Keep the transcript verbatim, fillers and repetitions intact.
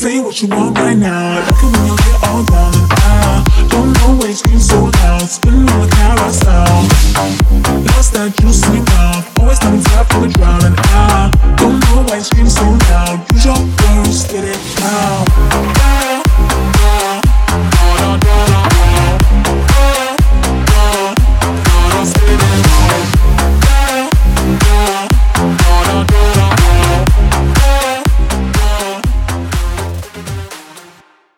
Say what you want right now. Like it when you get all down and out. Don't know why you scream so loud. Spinning on the carousel.